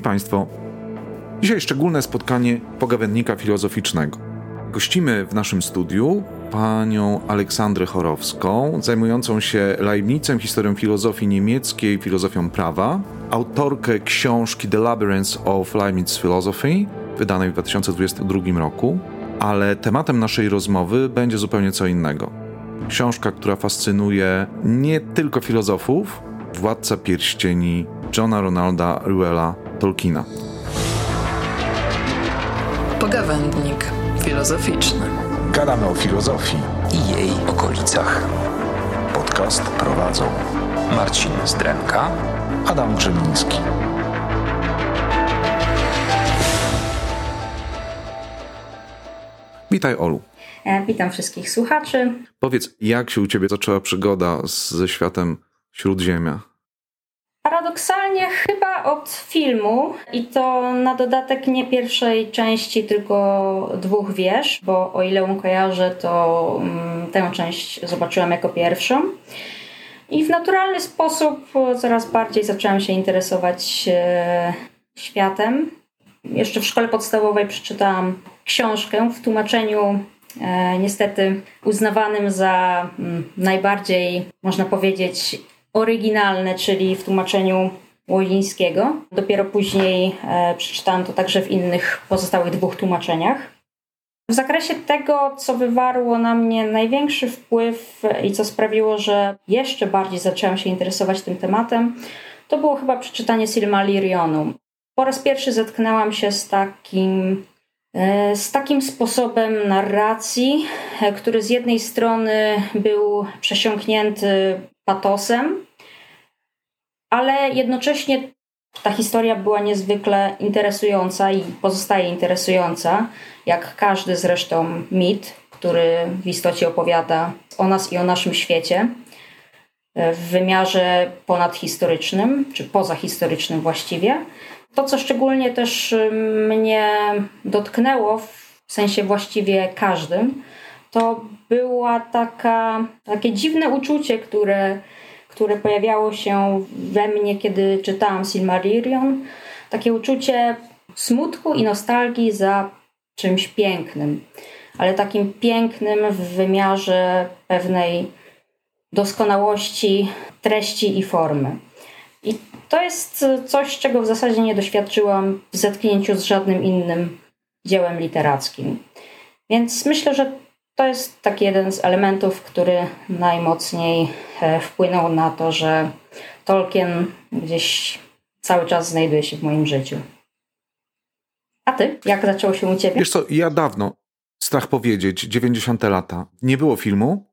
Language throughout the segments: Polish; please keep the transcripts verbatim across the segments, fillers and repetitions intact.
Państwo, dzisiaj szczególne spotkanie pogawędnika filozoficznego. Gościmy w naszym studiu panią Aleksandrę Chorowską, zajmującą się Leibnizem, historią filozofii niemieckiej, filozofią prawa, autorkę książki The Labyrinth of Leibniz Philosophy, wydanej w dwa tysiące dwudziestym drugim roku, ale tematem naszej rozmowy będzie zupełnie co innego. Książka, która fascynuje nie tylko filozofów, Władca Pierścieni Johna Ronalda Reuella Tolkiena. Pogawędnik filozoficzny. Gadamy o filozofii i jej okolicach. Podcast prowadzą Marcin Zdremka, Adam Grzemiński. Witaj, Olu. Witam wszystkich słuchaczy. Powiedz, jak się u ciebie zaczęła przygoda ze światem Śródziemia? Paradoksalnie chyba od filmu i to na dodatek nie pierwszej części, tylko dwóch wież, bo o ile ją kojarzę, to um, tę część zobaczyłam jako pierwszą. I w naturalny sposób coraz bardziej zaczęłam się interesować e, światem. Jeszcze w szkole podstawowej przeczytałam książkę w tłumaczeniu e, niestety uznawanym za m, najbardziej, można powiedzieć, oryginalne, czyli w tłumaczeniu Łozińskiego. Dopiero później e, przeczytałam to także w innych pozostałych dwóch tłumaczeniach. W zakresie tego, co wywarło na mnie największy wpływ i co sprawiło, że jeszcze bardziej zaczęłam się interesować tym tematem, to było chyba przeczytanie Silmarillionu. Po raz pierwszy zetknęłam się z takim, e, z takim sposobem narracji, e, który z jednej strony był przesiąknięty patosem, ale jednocześnie ta historia była niezwykle interesująca i pozostaje interesująca, jak każdy zresztą mit, który w istocie opowiada o nas i o naszym świecie w wymiarze ponadhistorycznym, czy pozahistorycznym właściwie. To, co szczególnie też mnie dotknęło, w sensie właściwie każdym, to była taka, takie dziwne uczucie, które, które pojawiało się we mnie, kiedy czytałam Silmarillion. Takie uczucie smutku i nostalgii za czymś pięknym, ale takim pięknym w wymiarze pewnej doskonałości treści i formy. I to jest coś, czego w zasadzie nie doświadczyłam w zetknięciu z żadnym innym dziełem literackim. Więc myślę, że to jest taki jeden z elementów, który najmocniej wpłynął na to, że Tolkien gdzieś cały czas znajduje się w moim życiu. A ty? Jak zaczęło się u ciebie? Wiesz co, ja dawno, strach powiedzieć, dziewięćdziesiąte lata, nie było filmu.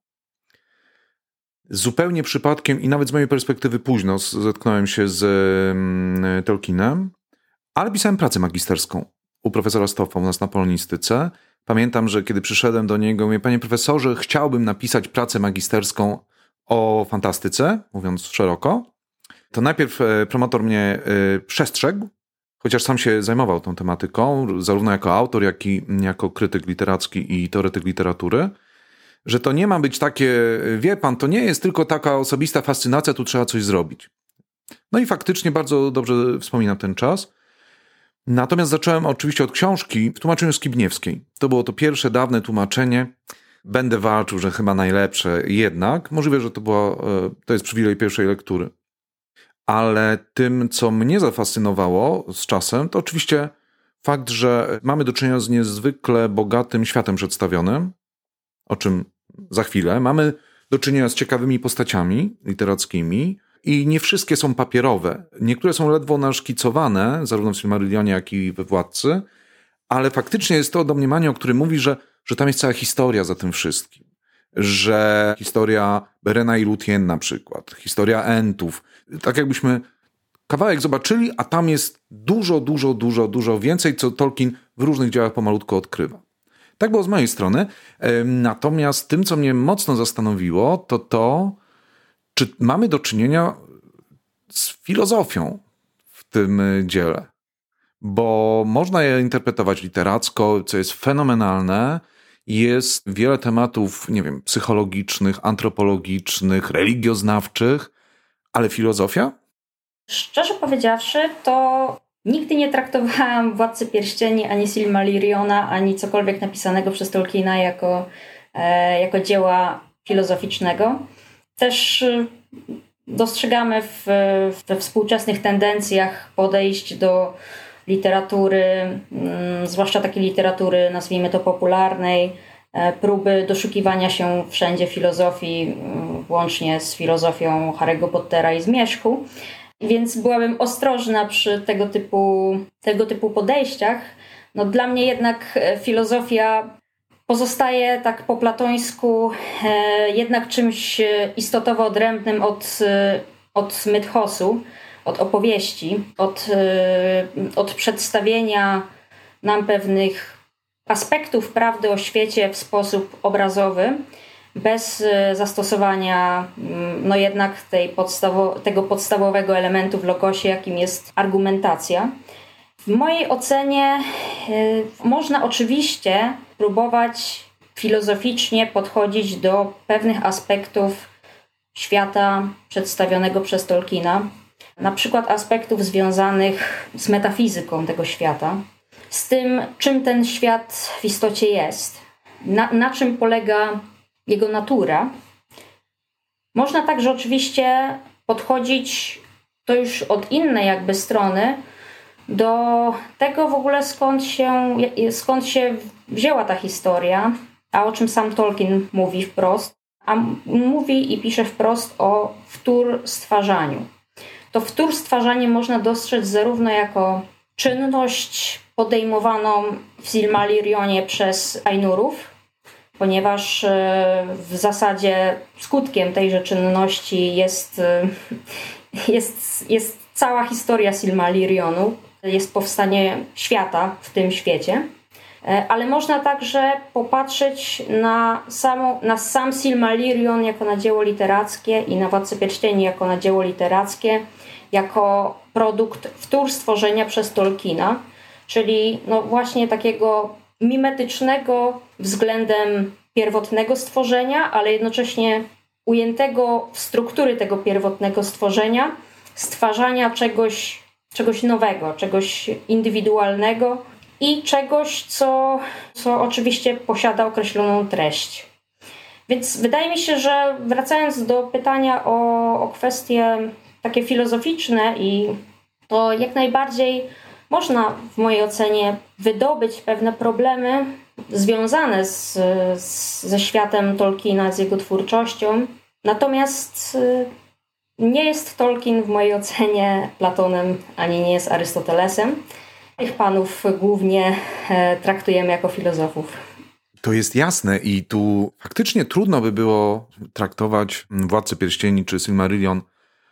Zupełnie przypadkiem i nawet z mojej perspektywy późno zetknąłem się z um, Tolkienem, ale pisałem pracę magisterską u profesora Stoffa u nas na polonistyce. Pamiętam, że kiedy przyszedłem do niego, mówię: panie profesorze, chciałbym napisać pracę magisterską o fantastyce, mówiąc szeroko. To najpierw promotor mnie przestrzegł, chociaż sam się zajmował tą tematyką, zarówno jako autor, jak i jako krytyk literacki i teoretyk literatury, że to nie ma być takie, wie pan, to nie jest tylko taka osobista fascynacja, tu trzeba coś zrobić. No i faktycznie bardzo dobrze wspominam ten czas. Natomiast zacząłem oczywiście od książki w tłumaczeniu Skibniewskiej. To było to pierwsze, dawne tłumaczenie. Będę walczył, że chyba najlepsze jednak. Możliwe, że to była, to jest przywilej pierwszej lektury. Ale tym, co mnie zafascynowało z czasem, to oczywiście fakt, że mamy do czynienia z niezwykle bogatym światem przedstawionym, o czym za chwilę. Mamy do czynienia z ciekawymi postaciami literackimi i nie wszystkie są papierowe. Niektóre są ledwo naszkicowane, zarówno w Silmarillionie, jak i we Władcy, ale faktycznie jest to domniemanie, o którym mówi, że, że tam jest cała historia za tym wszystkim. Że historia Berena i Lúthien na przykład, historia Entów. Tak jakbyśmy kawałek zobaczyli, a tam jest dużo, dużo, dużo, dużo więcej, co Tolkien w różnych dziełach pomalutko odkrywa. Tak było z mojej strony. Natomiast tym, co mnie mocno zastanowiło, to to, czy mamy do czynienia z filozofią w tym dziele. Bo można je interpretować literacko, co jest fenomenalne. Jest wiele tematów, nie wiem, psychologicznych, antropologicznych, religioznawczych, ale filozofia? Szczerze powiedziawszy, to Nigdy nie traktowałam Władcy Pierścieni, ani Silmarilliona, ani cokolwiek napisanego przez Tolkiena jako, e, jako dzieła filozoficznego. Też e, dostrzegamy w, we współczesnych tendencjach podejść do literatury, m, zwłaszcza takiej literatury, nazwijmy to popularnej, e, próby doszukiwania się wszędzie filozofii, m, łącznie z filozofią Harry'ego Pottera i Zmierzchu. Więc byłabym ostrożna przy tego typu, tego typu podejściach. No, dla mnie jednak filozofia pozostaje tak po platońsku e, jednak czymś istotowo odrębnym od, od mythosu, od opowieści, od, e, od przedstawienia nam pewnych aspektów prawdy o świecie w sposób obrazowy, bez zastosowania no jednak tej podstawo- tego podstawowego elementu w logosie, jakim jest argumentacja. W mojej ocenie y, można oczywiście próbować filozoficznie podchodzić do pewnych aspektów świata przedstawionego przez Tolkiena, na przykład aspektów związanych z metafizyką tego świata, z tym, czym ten świat w istocie jest, na, na czym polega jego natura. Można także oczywiście podchodzić to już od innej jakby strony do tego w ogóle skąd się, skąd się wzięła ta historia, a o czym sam Tolkien mówi wprost, a mówi i pisze wprost o wtórstwarzaniu. To wtórstwarzanie można dostrzec zarówno jako czynność podejmowaną w Silmarillionie przez Ainurów, ponieważ w zasadzie skutkiem tejże czynności jest, jest, jest cała historia Silmarillionu, jest powstanie świata w tym świecie, ale można także popatrzeć na, samą, na sam Silmarillion jako na dzieło literackie i na Władcę Pierścieni jako na dzieło literackie, jako produkt wtórstworzenia przez Tolkiena, czyli no właśnie takiego mimetycznego względem pierwotnego stworzenia, ale jednocześnie ujętego w struktury tego pierwotnego stworzenia, stwarzania czegoś, czegoś nowego, czegoś indywidualnego i czegoś, co, co oczywiście posiada określoną treść. Więc wydaje mi się, że wracając do pytania o, o kwestie takie filozoficzne, i to jak najbardziej można w mojej ocenie wydobyć pewne problemy związane z, z, ze światem Tolkiena, z jego twórczością. Natomiast nie jest Tolkien w mojej ocenie Platonem, ani nie jest Arystotelesem. Tych panów głównie traktujemy jako filozofów. To jest jasne i tu faktycznie trudno by było traktować Władcę Pierścieni czy Silmarillion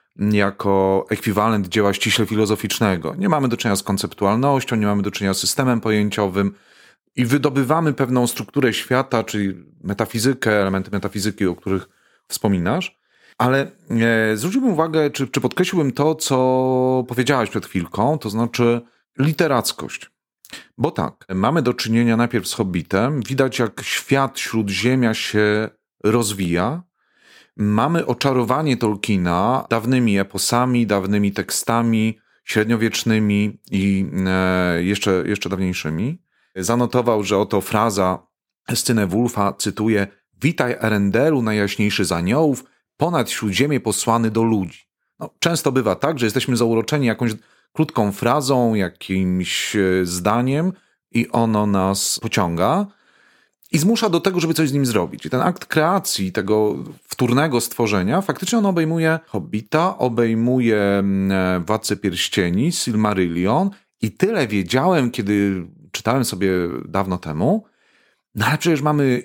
jako ekwiwalent dzieła ściśle filozoficznego. Nie mamy do czynienia z konceptualnością, nie mamy do czynienia z systemem pojęciowym i wydobywamy pewną strukturę świata, czyli metafizykę, elementy metafizyki, o których wspominasz. Ale e, zwróciłbym uwagę, czy, czy podkreśliłbym to, co powiedziałaś przed chwilką, to znaczy literackość. Bo tak, mamy do czynienia najpierw z Hobbitem, widać jak świat Śródziemia się rozwija. Mamy oczarowanie Tolkiena dawnymi eposami, dawnymi tekstami średniowiecznymi i e, jeszcze, jeszcze dawniejszymi. Zanotował, że oto fraza z Cynewulfa, cytuję: "Witaj Erendelu, najjaśniejszy z aniołów, ponad śródziemie posłany do ludzi". No, często bywa tak, że jesteśmy zauroczeni jakąś krótką frazą, jakimś zdaniem i ono nas pociąga i zmusza do tego, żeby coś z nim zrobić. I ten akt kreacji tego wtórnego stworzenia, faktycznie on obejmuje Hobbita, obejmuje Władcę Pierścieni, Silmarillion i tyle wiedziałem, kiedy czytałem sobie dawno temu. No ale przecież mamy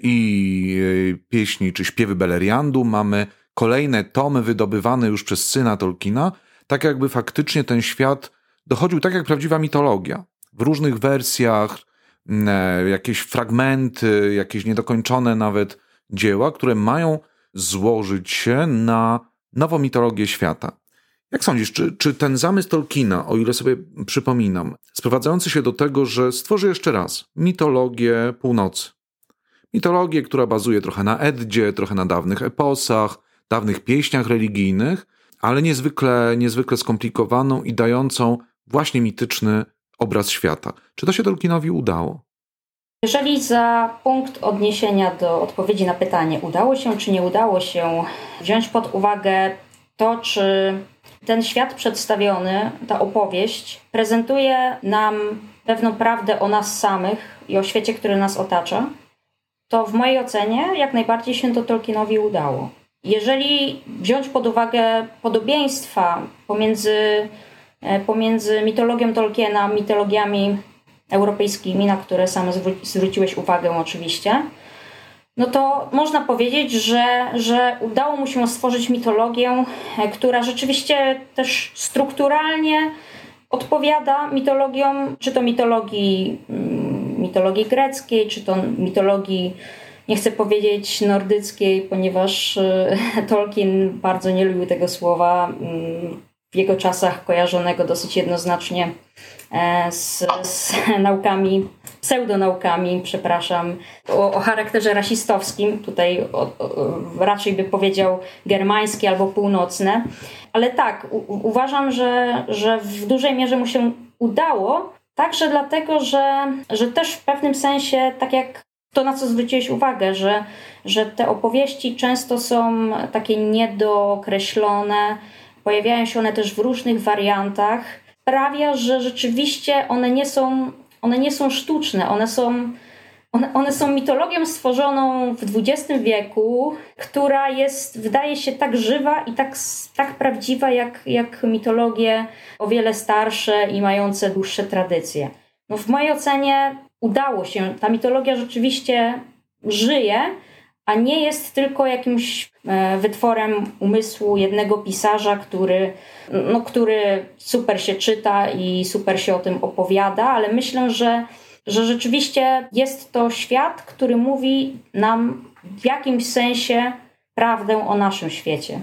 i pieśni czy śpiewy Beleriandu, mamy kolejne tomy wydobywane już przez syna Tolkiena, tak jakby faktycznie ten świat dochodził tak jak prawdziwa mitologia. W różnych wersjach, jakieś fragmenty, jakieś niedokończone nawet dzieła, które mają złożyć się na nową mitologię świata. Jak sądzisz, czy, czy ten zamysł Tolkiena, o ile sobie przypominam, sprowadzający się do tego, że stworzy jeszcze raz mitologię północy. Mitologię, która bazuje trochę na Eddzie, trochę na dawnych eposach, dawnych pieśniach religijnych, ale niezwykle, niezwykle skomplikowaną i dającą właśnie mityczny obraz świata. Czy to się Tolkienowi udało? Jeżeli za punkt odniesienia do odpowiedzi na pytanie udało się czy nie udało się wziąć pod uwagę to, czy ten świat przedstawiony, ta opowieść prezentuje nam pewną prawdę o nas samych i o świecie, który nas otacza, to w mojej ocenie jak najbardziej się to Tolkienowi udało. Jeżeli wziąć pod uwagę podobieństwa pomiędzy, pomiędzy mitologią Tolkiena, mitologiami europejskimi, na które sam zwróciłeś uwagę oczywiście, no to można powiedzieć, że, że udało mu się stworzyć mitologię, która rzeczywiście też strukturalnie odpowiada mitologiom, czy to mitologii, mitologii greckiej, czy to mitologii, nie chcę powiedzieć nordyckiej, ponieważ Tolkien bardzo nie lubił tego słowa, w jego czasach kojarzonego dosyć jednoznacznie z, z naukami, pseudonaukami, przepraszam, o, o charakterze rasistowskim. Tutaj o, o, raczej by powiedział germańskie albo północne. Ale tak, u, uważam, że, że w dużej mierze mu się udało, także dlatego, że, że też w pewnym sensie, tak jak to, na co zwróciłeś uwagę, że, że te opowieści często są takie niedookreślone, pojawiają się one też w różnych wariantach, sprawia, że rzeczywiście one nie są, one nie są sztuczne, one są, one, one są mitologią stworzoną w dwudziestym wieku, która jest, wydaje się, tak żywa i tak, tak prawdziwa, jak, jak mitologie o wiele starsze i mające dłuższe tradycje. No w mojej ocenie udało się, ta mitologia rzeczywiście żyje, a nie jest tylko jakimś wytworem umysłu jednego pisarza, który, no, który super się czyta i super się o tym opowiada, ale myślę, że, że rzeczywiście jest to świat, który mówi nam w jakimś sensie prawdę o naszym świecie.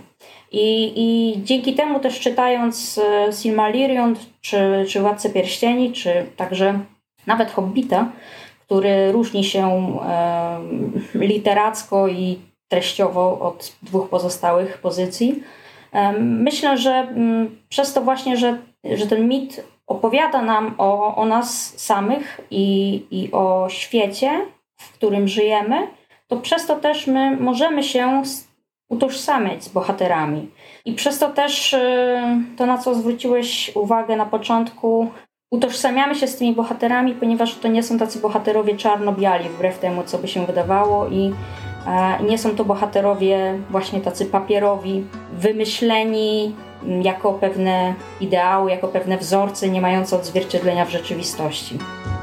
I, i dzięki temu też czytając Silmarillion, czy, czy Władcę Pierścieni, czy także nawet Hobbita, który różni się e, literacko i treściowo od dwóch pozostałych pozycji. E, myślę, że m, przez to właśnie, że, że ten mit opowiada nam o, o nas samych i, i o świecie, w którym żyjemy, to przez to też my możemy się utożsamiać z bohaterami. I przez to też e, to, na co zwróciłeś uwagę na początku, utożsamiamy się z tymi bohaterami, ponieważ to nie są tacy bohaterowie czarno-biali, wbrew temu, co by się wydawało, i e, nie są to bohaterowie właśnie tacy papierowi, wymyśleni jako pewne ideały, jako pewne wzorce, nie mające odzwierciedlenia w rzeczywistości.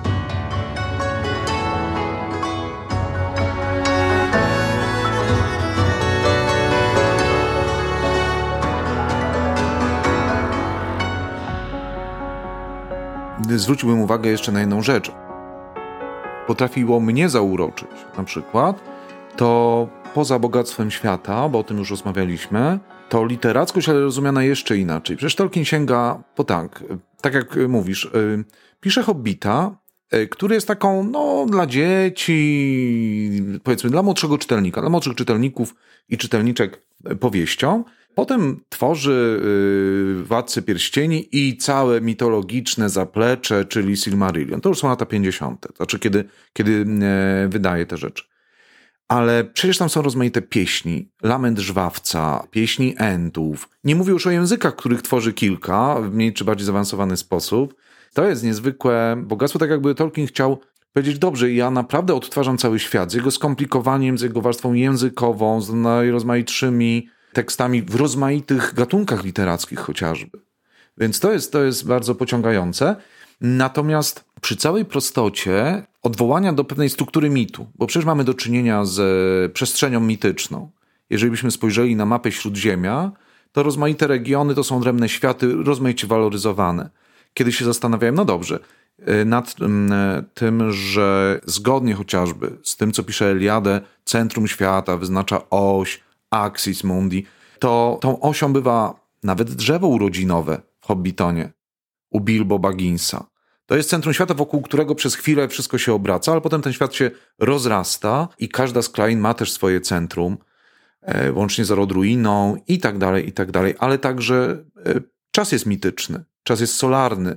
Zwróciłbym uwagę jeszcze na jedną rzecz. Potrafiło mnie zauroczyć, na przykład, to poza bogactwem świata, bo o tym już rozmawialiśmy, to literackość, ale rozumiana jeszcze inaczej. Przecież Tolkien sięga po tak, tak jak mówisz, yy, pisze Hobbita, yy, który jest taką, no, dla dzieci, powiedzmy, dla młodszego czytelnika, dla młodszych czytelników i czytelniczek powieścią. Potem tworzy yy, Władcę Pierścieni i całe mitologiczne zaplecze, czyli Silmarillion. To już są lata pięćdziesiąte, to znaczy kiedy, kiedy yy, wydaje te rzeczy. Ale przecież tam są rozmaite pieśni, Lament Żwawca, pieśni Entów. Nie mówię już o językach, których tworzy kilka, w mniej czy bardziej zaawansowany sposób. To jest niezwykłe bogactwo, tak jakby Tolkien chciał powiedzieć, dobrze, ja naprawdę odtwarzam cały świat z jego skomplikowaniem, z jego warstwą językową, z najrozmaitszymi tekstami w rozmaitych gatunkach literackich chociażby. Więc to jest, to jest bardzo pociągające. Natomiast przy całej prostocie odwołania do pewnej struktury mitu, bo przecież mamy do czynienia z przestrzenią mityczną. Jeżeli byśmy spojrzeli na mapę Śródziemia, to rozmaite regiony to są odrębne światy, rozmaicie waloryzowane. Kiedy się zastanawiałem, no dobrze, nad tym, że zgodnie chociażby z tym, co pisze Eliadę, centrum świata wyznacza oś, axis mundi, to tą osią bywa nawet drzewo urodzinowe w Hobbitonie, u Bilbo Bagginsa. To jest centrum świata, wokół którego przez chwilę wszystko się obraca, ale potem ten świat się rozrasta i każda z krain ma też swoje centrum, e, łącznie z Orodruiną i tak dalej, i tak dalej. Ale także e, czas jest mityczny, czas jest solarny.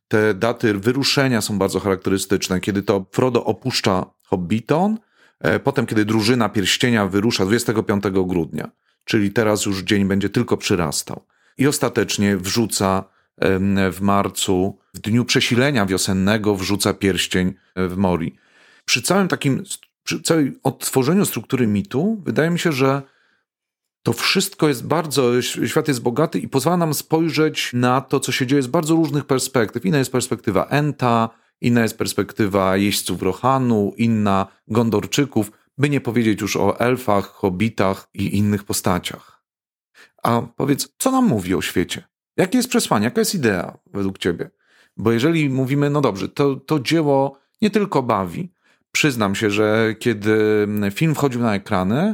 Te daty wyruszenia są bardzo charakterystyczne, kiedy to Frodo opuszcza Hobbiton, potem kiedy drużyna Pierścienia wyrusza dwudziestego piątego grudnia, czyli teraz już dzień będzie tylko przyrastał. I ostatecznie wrzuca w marcu, w dniu przesilenia wiosennego, wrzuca pierścień w Mori. Przy całym takim, przy całej odtworzeniu struktury mitu, wydaje mi się, że to wszystko jest bardzo, świat jest bogaty i pozwala nam spojrzeć na to, co się dzieje z bardzo różnych perspektyw. Inna jest perspektywa Enta, inna jest perspektywa jeźdźców Rohanu, inna Gondorczyków, by nie powiedzieć już o elfach, hobbitach i innych postaciach. A powiedz, co nam mówi o świecie? Jakie jest przesłanie? Jaka jest idea według ciebie? Bo jeżeli mówimy, no dobrze, to, to dzieło nie tylko bawi. Przyznam się, że kiedy film wchodził na ekrany,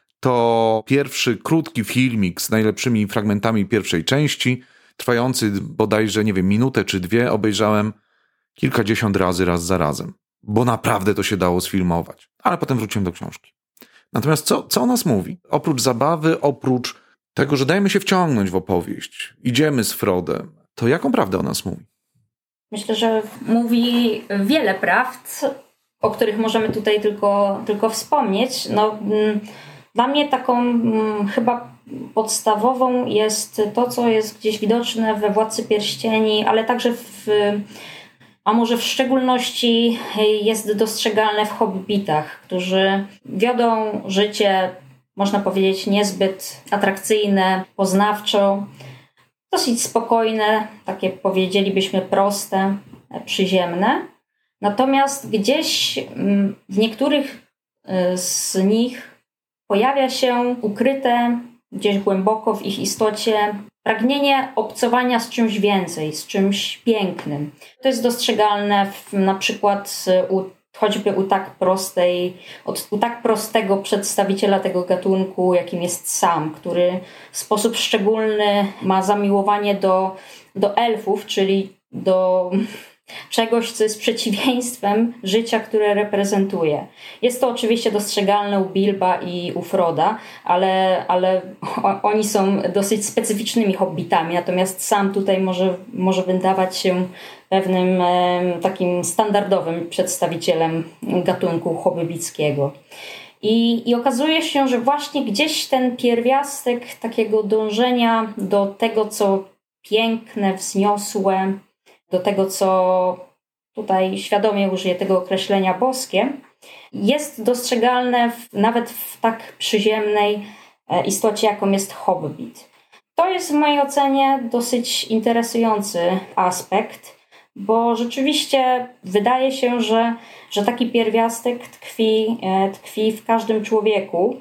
to pierwszy krótki filmik z najlepszymi fragmentami pierwszej części, trwający bodajże, nie wiem, minutę czy dwie, obejrzałem kilkadziesiąt razy, raz za razem. Bo naprawdę to się dało sfilmować. Ale potem wróciłem do książki. Natomiast co, co o nas mówi? Oprócz zabawy, oprócz tego, że dajemy się wciągnąć w opowieść, idziemy z Frodem, to jaką prawdę o nas mówi? Myślę, że mówi wiele prawd, o których możemy tutaj tylko, tylko wspomnieć. No, dla mnie taką chyba podstawową jest to, co jest gdzieś widoczne we Władcy Pierścieni, ale także w, a może w szczególności jest dostrzegalne w Hobbitach, którzy wiodą życie, można powiedzieć, niezbyt atrakcyjne, poznawczo, dosyć spokojne, takie powiedzielibyśmy proste, przyziemne. Natomiast gdzieś w niektórych z nich pojawia się ukryte gdzieś głęboko w ich istocie pragnienie obcowania z czymś więcej, z czymś pięknym. To jest dostrzegalne w, na przykład u, choćby u tak prostej, od, u tak prostego przedstawiciela tego gatunku, jakim jest Sam, który w sposób szczególny ma zamiłowanie do, do elfów, czyli do czegoś, co jest przeciwieństwem życia, które reprezentuje. Jest to oczywiście dostrzegalne u Bilba i u Froda, ale, ale oni są dosyć specyficznymi hobbitami, natomiast Sam tutaj może, może wydawać się pewnym e, takim standardowym przedstawicielem gatunku hobbickiego. I, I okazuje się, że właśnie gdzieś ten pierwiastek takiego dążenia do tego, co piękne, wzniosłe, do tego, co tutaj świadomie użyję tego określenia boskie, jest dostrzegalne w, nawet w tak przyziemnej istocie, jaką jest Hobbit. To jest w mojej ocenie dosyć interesujący aspekt, bo rzeczywiście wydaje się, że, że taki pierwiastek tkwi, tkwi w każdym człowieku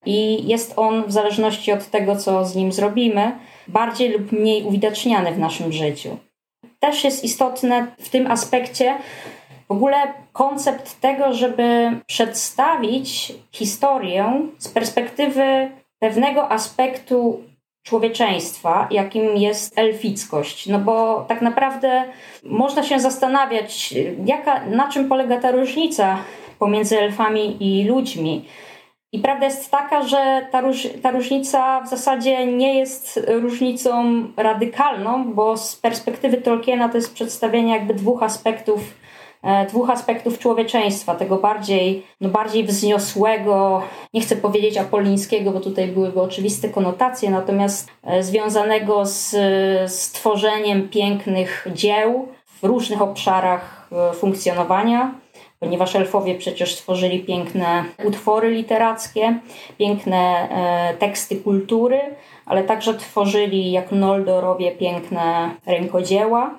i jest on w zależności od tego, co z nim zrobimy, bardziej lub mniej uwidaczniany w naszym życiu. Też jest istotne w tym aspekcie w ogóle koncept tego, żeby przedstawić historię z perspektywy pewnego aspektu człowieczeństwa, jakim jest elfickość. No bo tak naprawdę można się zastanawiać, jaka, na czym polega ta różnica pomiędzy elfami i ludźmi. I prawda jest taka, że ta, róż, ta różnica w zasadzie nie jest różnicą radykalną, bo z perspektywy Tolkiena to jest przedstawienie jakby dwóch aspektów, e, dwóch aspektów człowieczeństwa, tego bardziej, no bardziej wzniosłego, nie chcę powiedzieć apollińskiego, bo tutaj byłyby oczywiste konotacje, natomiast e, związanego z, z tworzeniem pięknych dzieł w różnych obszarach e, funkcjonowania. Ponieważ elfowie przecież stworzyli piękne utwory literackie, piękne e, teksty kultury, ale także tworzyli, jak Noldorowie, piękne rękodzieła,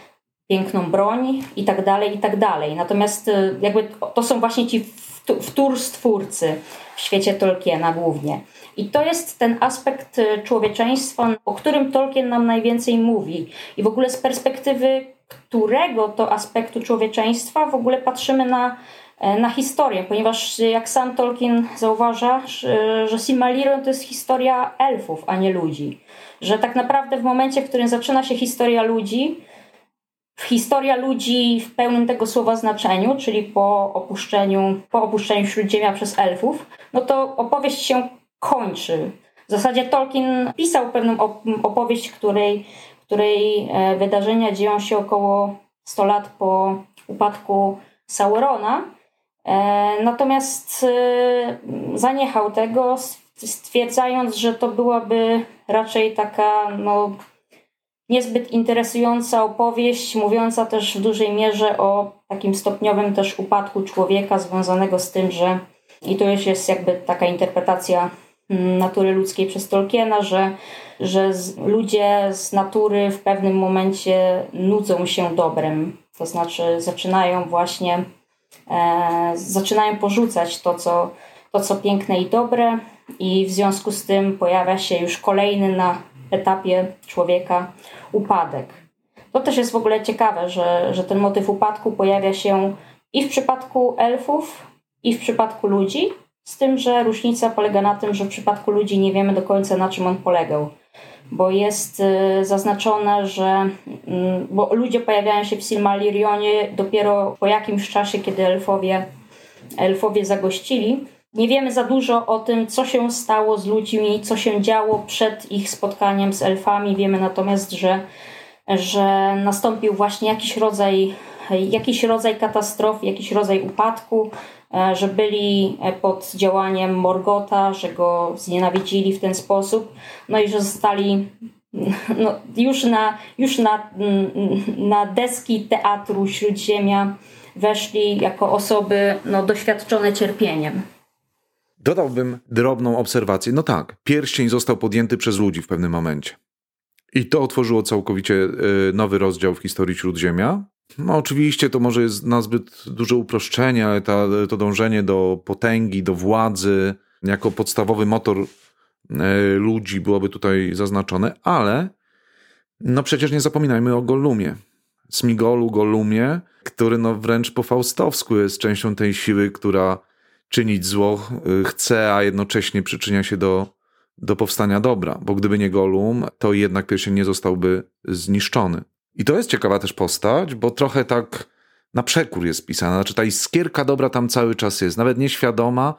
piękną broń i tak dalej, i tak dalej. Natomiast e, jakby to są właśnie ci wtórstwórcy w świecie Tolkiena głównie. I to jest ten aspekt człowieczeństwa, o którym Tolkien nam najwięcej mówi. I w ogóle z perspektywy którego to aspektu człowieczeństwa w ogóle patrzymy na, na historię, ponieważ jak sam Tolkien zauważa, że, że Silmarillion to jest historia elfów, a nie ludzi. Że tak naprawdę w momencie, w którym zaczyna się historia ludzi, historia ludzi w pełnym tego słowa znaczeniu, czyli po opuszczeniu, po opuszczeniu Śródziemia przez elfów, no to opowieść się kończy. W zasadzie Tolkien pisał pewną opowieść, której której wydarzenia dzieją się około sto lat po upadku Saurona. Natomiast zaniechał tego, stwierdzając, że to byłaby raczej taka no, niezbyt interesująca opowieść, mówiąca też w dużej mierze o takim stopniowym też upadku człowieka związanego z tym, że i to już jest jakby taka interpretacja natury ludzkiej przez Tolkiena, że, że z, ludzie z natury w pewnym momencie nudzą się dobrem. To znaczy zaczynają właśnie e, zaczynają porzucać to co, to, co piękne i dobre i w związku z tym pojawia się już kolejny na etapie człowieka upadek. To też jest w ogóle ciekawe, że, że ten motyw upadku pojawia się i w przypadku elfów, i w przypadku ludzi, z tym, że różnica polega na tym, że w przypadku ludzi nie wiemy do końca, na czym on polegał. Bo jest y, zaznaczone, że y, bo ludzie pojawiają się w Silmarillionie dopiero po jakimś czasie, kiedy elfowie, elfowie zagościli. Nie wiemy za dużo o tym, co się stało z ludźmi, co się działo przed ich spotkaniem z elfami. Wiemy natomiast, że, że nastąpił właśnie jakiś rodzaj, jakiś rodzaj katastrofy, jakiś rodzaj upadku, że byli pod działaniem Morgotha, że go znienawidzili w ten sposób, no i że zostali no, już, na, już na, na deski teatru Śródziemia weszli jako osoby no, doświadczone cierpieniem. Dodałbym drobną obserwację. No tak, pierścień został podjęty przez ludzi w pewnym momencie. I to otworzyło całkowicie nowy rozdział w historii Śródziemia. No oczywiście to może jest nazbyt duże uproszczenie, ale ta, to dążenie do potęgi, do władzy jako podstawowy motor ludzi byłoby tutaj zaznaczone, ale no przecież nie zapominajmy o Gollumie. Smigolu, Gollumie, który no wręcz po faustowsku jest częścią tej siły, która czynić zło chce, a jednocześnie przyczynia się do, do powstania dobra. Bo gdyby nie Gollum, to jednak pierścień nie zostałby zniszczony. I to jest ciekawa też postać, bo trochę tak na przekór jest pisana. Znaczy ta iskierka dobra tam cały czas jest, nawet nieświadoma.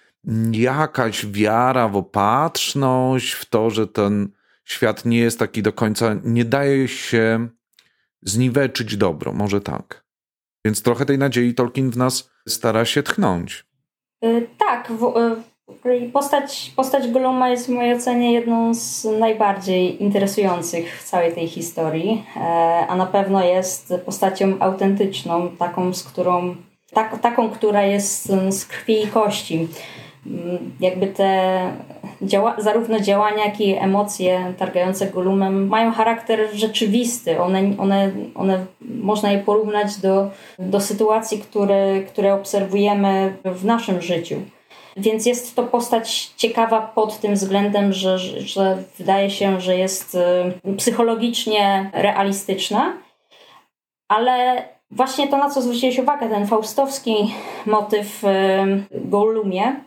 Jakaś wiara w opatrzność, w to, że ten świat nie jest taki do końca, nie daje się zniweczyć dobro, może tak. Więc trochę tej nadziei Tolkien w nas stara się tchnąć. Yy, tak, w, yy, postać, postać Golluma jest w mojej ocenie jedną z najbardziej interesujących w całej tej historii, yy, a na pewno jest postacią autentyczną, taką, z którą, tak, taką, która jest z krwi i kości. Jakby te działa- zarówno działania, jak i emocje targające Gollumem mają charakter rzeczywisty. One, one, one, można je porównać do, do sytuacji, które, które obserwujemy w naszym życiu. Więc jest to postać ciekawa pod tym względem, że, że, że wydaje się, że jest psychologicznie realistyczna, ale właśnie to, na co zwróciłeś uwagę, ten faustowski motyw w Gollumie,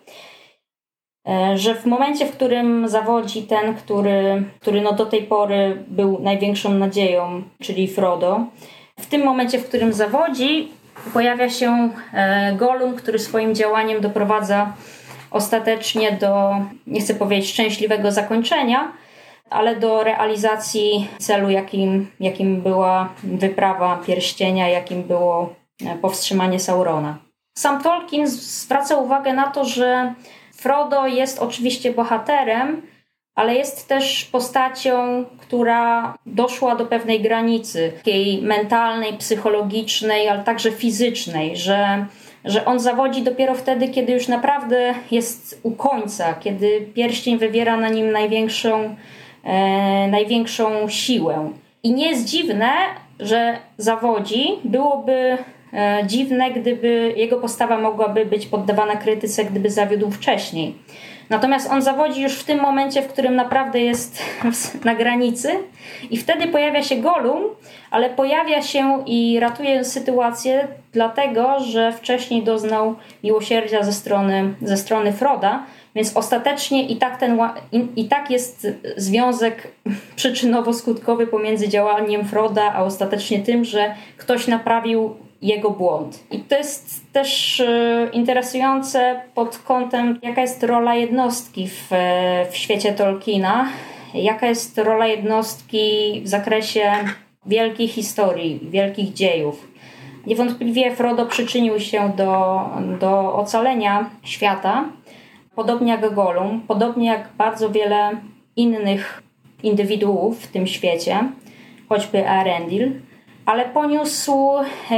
że w momencie, w którym zawodzi ten, który, który no do tej pory był największą nadzieją, czyli Frodo, w tym momencie, w którym zawodzi, pojawia się Gollum, który swoim działaniem doprowadza ostatecznie do, nie chcę powiedzieć szczęśliwego zakończenia, ale do realizacji celu, jakim, jakim była wyprawa pierścienia, jakim było powstrzymanie Saurona. Sam Tolkien zwraca uwagę na to, że Frodo jest oczywiście bohaterem, ale jest też postacią, która doszła do pewnej granicy, takiej mentalnej, psychologicznej, ale także fizycznej, że, że on zawodzi dopiero wtedy, kiedy już naprawdę jest u końca, kiedy pierścień wywiera na nim największą E, największą siłę. I nie jest dziwne, że zawodzi. Byłoby e, dziwne, gdyby jego postawa mogłaby być poddawana krytyce, gdyby zawiódł wcześniej. Natomiast on zawodzi już w tym momencie, w którym naprawdę jest na granicy i wtedy pojawia się Gollum, ale pojawia się i ratuje sytuację dlatego, że wcześniej doznał miłosierdzia ze strony, ze strony Froda, więc ostatecznie i tak, ten, i, i tak jest związek przyczynowo-skutkowy pomiędzy działaniem Froda, a ostatecznie tym, że ktoś naprawił jego błąd. I to jest też y, interesujące pod kątem, jaka jest rola jednostki w, w świecie Tolkiena, jaka jest rola jednostki w zakresie wielkich historii, wielkich dziejów. Niewątpliwie Frodo przyczynił się do, do ocalenia świata, podobnie jak Gollum, podobnie jak bardzo wiele innych indywiduów w tym świecie, choćby Eärendil, ale poniósł,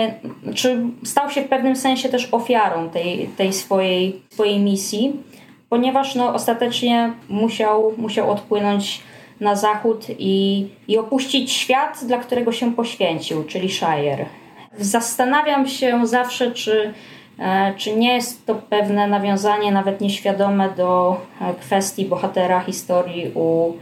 czy stał się w pewnym sensie też ofiarą tej, tej swojej, swojej misji, ponieważ no, ostatecznie musiał, musiał odpłynąć na zachód i, i opuścić świat, dla którego się poświęcił, czyli Shire. Zastanawiam się zawsze, czy, czy nie jest to pewne nawiązanie, nawet nieświadome, do kwestii bohatera historii u,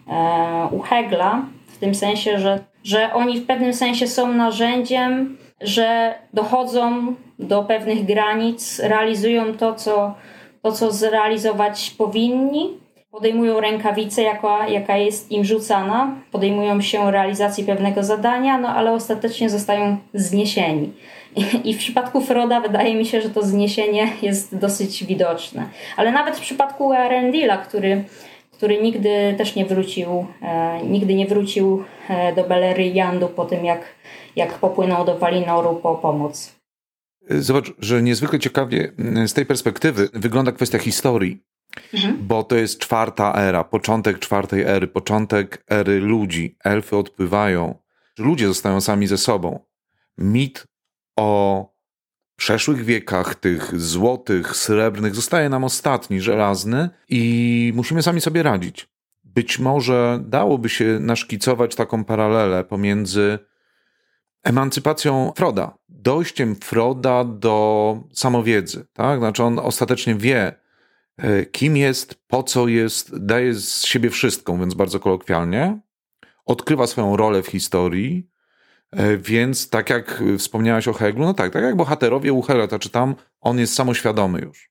u Hegla, w tym sensie, że, że oni w pewnym sensie są narzędziem, że dochodzą do pewnych granic, realizują to, co, to, co zrealizować powinni, podejmują rękawicę, jaka, jaka jest im rzucana, podejmują się realizacji pewnego zadania, no ale ostatecznie zostają zniesieni. I, I w przypadku Froda wydaje mi się, że to zniesienie jest dosyć widoczne. Ale nawet w przypadku Eärendila, który, który nigdy też nie wrócił, e, nigdy nie wrócił e, do Beleriandu po tym, jak, jak popłynął do Valinoru po pomoc. Zobacz, że niezwykle ciekawie z tej perspektywy wygląda kwestia historii. Mhm. Bo to jest czwarta era, początek czwartej ery, początek ery ludzi. Elfy odpływają, ludzie zostają sami ze sobą. Mit o przeszłych wiekach, tych złotych, srebrnych, zostaje nam ostatni, żelazny i musimy sami sobie radzić. Być może dałoby się naszkicować taką paralelę pomiędzy emancypacją Froda, dojściem Froda do samowiedzy. Tak? Znaczy on ostatecznie wie, kim jest, po co jest, daje z siebie wszystko, mówiąc bardzo kolokwialnie, odkrywa swoją rolę w historii, więc tak jak wspomniałaś o Heglu, no tak, tak jak bohaterowie u Hela, czy tam on jest samoświadomy już.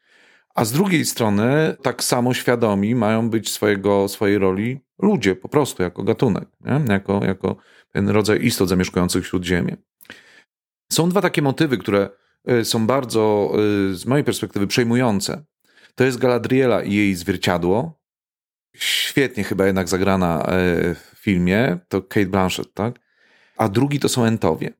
A z drugiej strony tak samo świadomi mają być swojego, swojej roli ludzie, po prostu jako gatunek, nie? Jako, jako ten rodzaj istot zamieszkujących Śródziemie. Są dwa takie motywy, które są bardzo z mojej perspektywy przejmujące. To jest Galadriela i jej zwierciadło. Świetnie chyba jednak zagrana w filmie. To Cate Blanchett, tak? A drugi to są Entowie.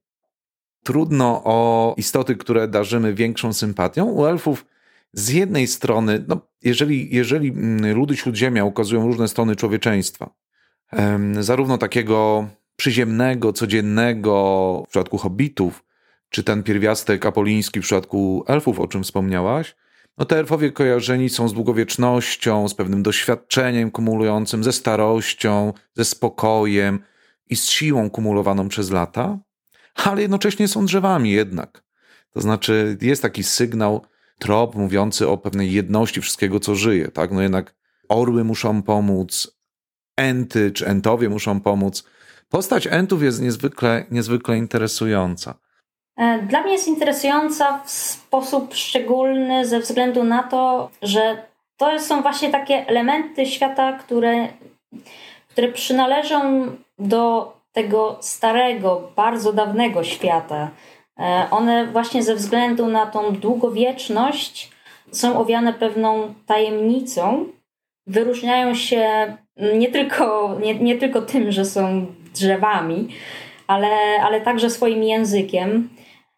Trudno o istoty, które darzymy większą sympatią. U elfów z jednej strony, no, jeżeli, jeżeli ludy Śródziemia ukazują różne strony człowieczeństwa, zarówno takiego przyziemnego, codziennego w przypadku hobbitów, czy ten pierwiastek apoliński w przypadku elfów, o czym wspomniałaś, no te elfowie kojarzeni są z długowiecznością, z pewnym doświadczeniem kumulującym, ze starością, ze spokojem i z siłą kumulowaną przez lata, ale jednocześnie są drzewami jednak. To znaczy jest taki sygnał, trop mówiący o pewnej jedności wszystkiego, co żyje. Tak? No jednak orły muszą pomóc, enty czy entowie muszą pomóc. Postać entów jest niezwykle, niezwykle interesująca. Dla mnie jest interesująca w sposób szczególny ze względu na to, że to są właśnie takie elementy świata, które, które przynależą do tego starego, bardzo dawnego świata. One właśnie ze względu na tą długowieczność są owiane pewną tajemnicą. Wyróżniają się nie tylko, nie, nie tylko tym, że są drzewami, ale, ale także swoim językiem.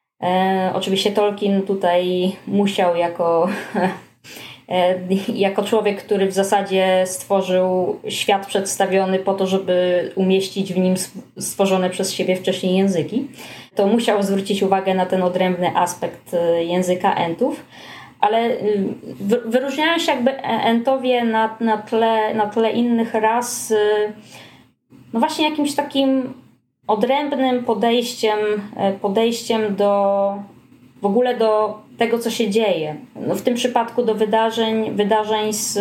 E, oczywiście Tolkien tutaj musiał jako, e, jako człowiek, który w zasadzie stworzył świat przedstawiony po to, żeby umieścić w nim stworzone przez siebie wcześniej języki, to musiał zwrócić uwagę na ten odrębny aspekt języka entów. Ale wyróżniają się jakby entowie na, na, tle, na tle innych ras no właśnie jakimś takim odrębnym podejściem, podejściem do w ogóle do tego, co się dzieje. No w tym przypadku do wydarzeń, wydarzeń, z,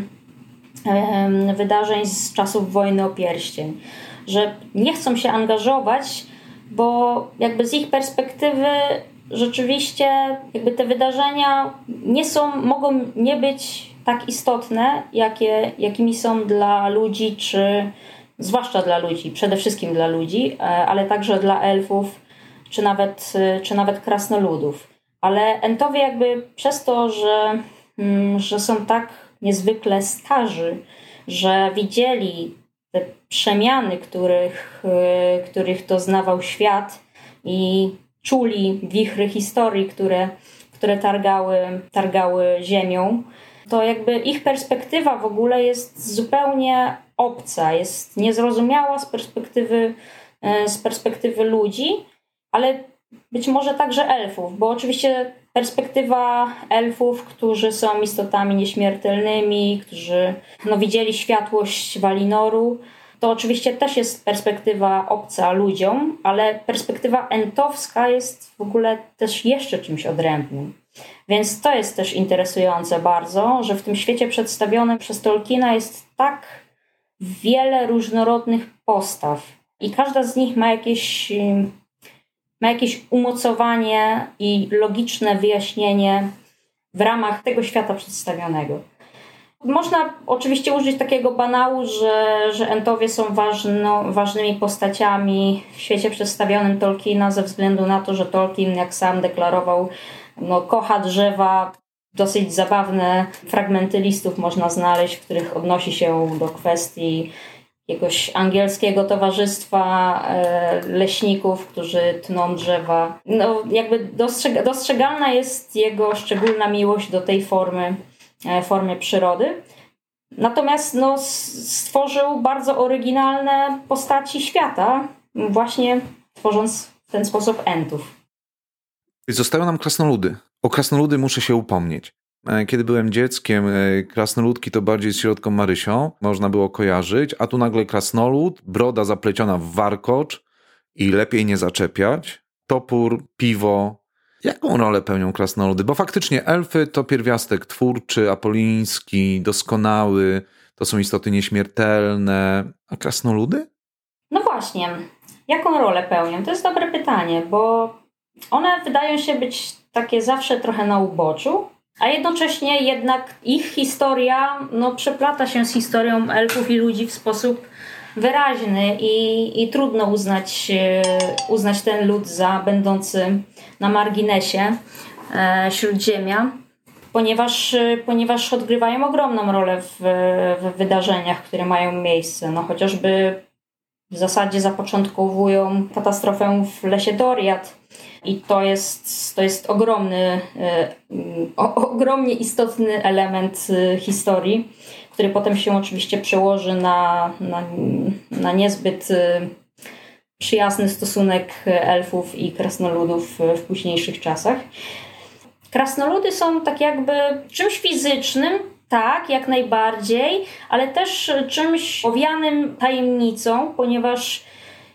wydarzeń z czasów wojny o pierścień. Że nie chcą się angażować, bo jakby z ich perspektywy rzeczywiście jakby te wydarzenia nie są, mogą nie być tak istotne, jakie, jakimi są dla ludzi, czy zwłaszcza dla ludzi, przede wszystkim dla ludzi, ale także dla elfów, czy nawet, czy nawet krasnoludów. Ale entowie jakby przez to, że, że są tak niezwykle starzy, że widzieli te przemiany, których, których doznawał świat i czuli wichry historii, które, które targały, targały ziemią, to jakby ich perspektywa w ogóle jest zupełnie obca, jest niezrozumiała z perspektywy, z perspektywy ludzi, ale być może także elfów, bo oczywiście perspektywa elfów, którzy są istotami nieśmiertelnymi, którzy no, widzieli światłość Walinoru, to oczywiście też jest perspektywa obca ludziom, ale perspektywa entowska jest w ogóle też jeszcze czymś odrębnym. Więc to jest też interesujące bardzo, że w tym świecie przedstawionym przez Tolkiena jest tak wiele różnorodnych postaw i każda z nich ma jakieś, ma jakieś umocowanie i logiczne wyjaśnienie w ramach tego świata przedstawionego. Można oczywiście użyć takiego banału, że, że Entowie są ważno, ważnymi postaciami w świecie przedstawionym Tolkiena ze względu na to, że Tolkien, jak sam deklarował, no, kocha drzewa. Dosyć zabawne fragmenty listów można znaleźć, w których odnosi się do kwestii jakiegoś angielskiego towarzystwa e, leśników, którzy tną drzewa. No, jakby dostrzeg- dostrzegalna jest jego szczególna miłość do tej formy, e, formy przyrody. Natomiast no, stworzył bardzo oryginalne postaci świata, właśnie tworząc w ten sposób Entów. Zostały nam krasnoludy. O krasnoludy muszę się upomnieć. Kiedy byłem dzieckiem, krasnoludki to bardziej z Środką Marysią można było kojarzyć, a tu nagle krasnolud, broda zapleciona w warkocz i lepiej nie zaczepiać, topór, piwo. Jaką rolę pełnią krasnoludy? Bo faktycznie elfy to pierwiastek twórczy, apoliński, doskonały, to są istoty nieśmiertelne, a krasnoludy? No właśnie, jaką rolę pełnią? To jest dobre pytanie, bo one wydają się być takie zawsze trochę na uboczu, a jednocześnie jednak ich historia no, przeplata się z historią elfów i ludzi w sposób wyraźny i, i trudno uznać, uznać ten lud za będący na marginesie e, Śródziemia, ponieważ, ponieważ odgrywają ogromną rolę w, w wydarzeniach, które mają miejsce. No, chociażby w zasadzie zapoczątkowują katastrofę w lesie Doriath. I to jest, to jest ogromny, o, ogromnie istotny element historii, który potem się oczywiście przełoży na, na, na niezbyt przyjazny stosunek elfów i krasnoludów w późniejszych czasach. Krasnoludy są tak jakby czymś fizycznym, tak, jak najbardziej, ale też czymś owianym tajemnicą, ponieważ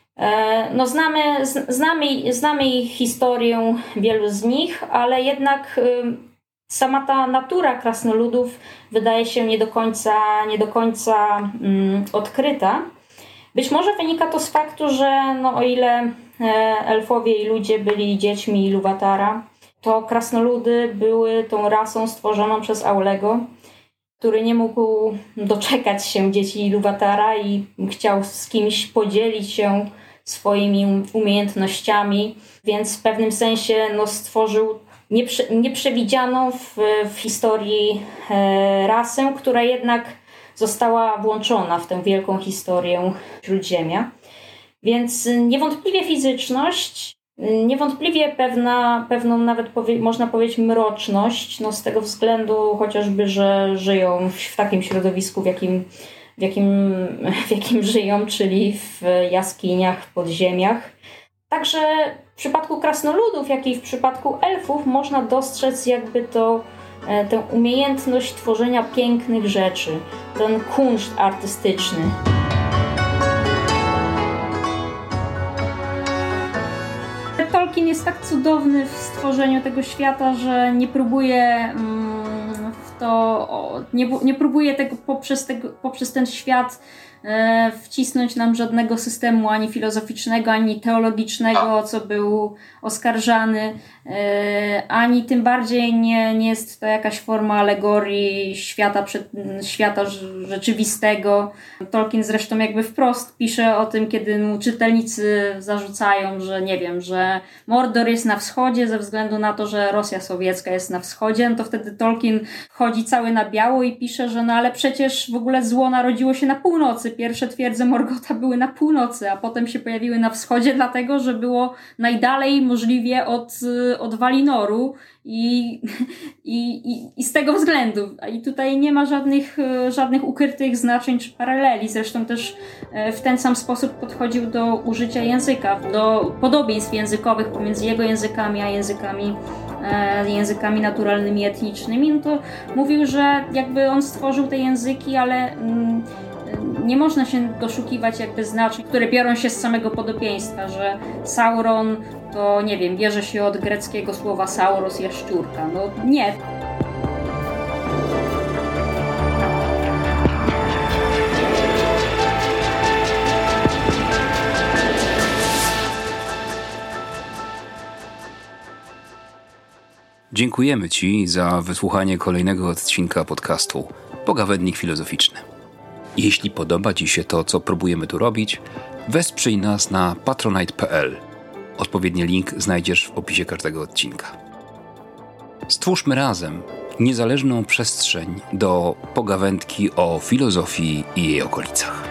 no znamy, znamy, znamy ich historię, wielu z nich, ale jednak sama ta natura krasnoludów wydaje się nie do końca, nie do końca um, odkryta. Być może wynika to z faktu, że no, o ile elfowie i ludzie byli dziećmi Ilúvatara, to krasnoludy były tą rasą stworzoną przez Aulego, który nie mógł doczekać się dzieci Ilúvatara i chciał z kimś podzielić się swoimi umiejętnościami, więc w pewnym sensie no, stworzył nieprze, nieprzewidzianą w, w historii e, rasę, która jednak została włączona w tę wielką historię Śródziemia. Więc niewątpliwie fizyczność, niewątpliwie pewna, pewną nawet powie, można powiedzieć mroczność, no, z tego względu chociażby, że żyją w takim środowisku, w jakim W jakim, w jakim żyją, czyli w jaskiniach, podziemiach. Także w przypadku krasnoludów, jak i w przypadku elfów można dostrzec jakby to, tę umiejętność tworzenia pięknych rzeczy, ten kunszt artystyczny. Tolkien jest tak cudowny w stworzeniu tego świata, że nie próbuje mm, w to, nie, nie próbuje tego poprzez, tego poprzez ten świat e, wcisnąć nam żadnego systemu ani filozoficznego, ani teologicznego, co był oskarżany, e, ani tym bardziej nie, nie jest to jakaś forma alegorii świata, przed, świata rzeczywistego. Tolkien zresztą jakby wprost pisze o tym, kiedy mu czytelnicy zarzucają, że nie wiem, że Mordor jest na wschodzie ze względu na to, że Rosja sowiecka jest na wschodzie, no to wtedy Tolkien chodzi cały na biało działo i pisze, że no ale przecież w ogóle zło narodziło się na północy. Pierwsze twierdze Morgotha były na północy, a potem się pojawiły na wschodzie, dlatego że było najdalej możliwie od, od Walinoru i, i, i, i z tego względu. I tutaj nie ma żadnych, żadnych ukrytych znaczeń czy paraleli. Zresztą też w ten sam sposób podchodził do użycia języka, do podobieństw językowych pomiędzy jego językami a językami językami naturalnymi, etnicznymi, no to mówił, że jakby on stworzył te języki, ale mm, nie można się doszukiwać jakby znaczeń, które biorą się z samego podobieństwa, że Sauron to, nie wiem, bierze się od greckiego słowa sauros, jaszczurka. No nie. Dziękujemy Ci za wysłuchanie kolejnego odcinka podcastu Pogawędnik Filozoficzny. Jeśli podoba Ci się to, co próbujemy tu robić, wesprzyj nas na patronite kropka p l. Odpowiedni link znajdziesz w opisie każdego odcinka. Stwórzmy razem niezależną przestrzeń do pogawędki o filozofii i jej okolicach.